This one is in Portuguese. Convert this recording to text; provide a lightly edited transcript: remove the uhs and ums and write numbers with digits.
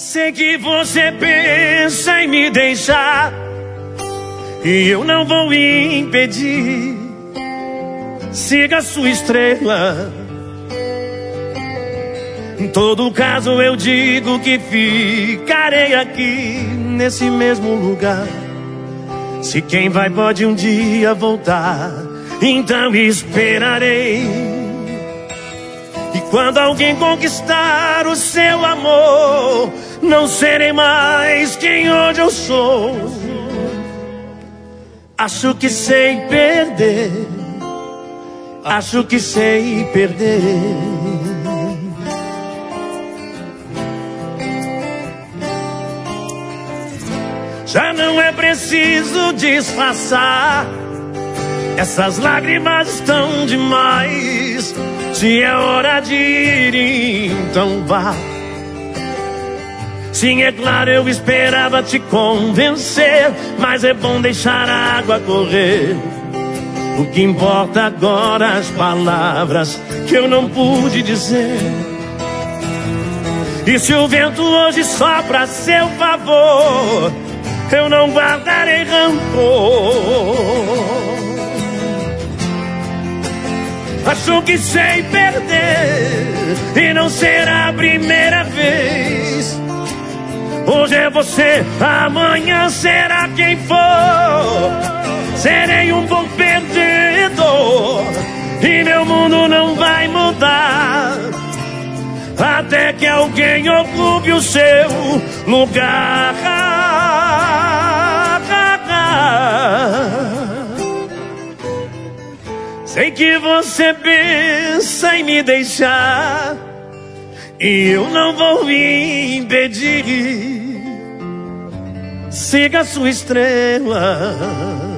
Sei que você pensa em me deixar e eu não vou impedir. Siga a sua estrela. Em todo caso eu digo que ficarei aqui nesse mesmo lugar. Se quem vai pode um dia voltar, então esperarei. E quando alguém conquistar o seu amor, não serei mais quem hoje eu sou. Acho que sei perder, acho que sei perder. Já não é preciso disfarçar, essas lágrimas estão demais. Se é hora de ir, então vá. Sim, é claro, eu esperava te convencer, mas é bom deixar a água correr. O que importa agora as palavras que eu não pude dizer. E se o vento hoje sopra a seu favor, eu não guardarei rancor. Acho que sei perder e não será a primeira vez. Hoje é você, amanhã será quem for. Serei um bom perdedor e meu mundo não vai mudar até que alguém ocupe o seu lugar. Sei que você pensa em me deixar e eu não vou impedir. Siga a sua estrela.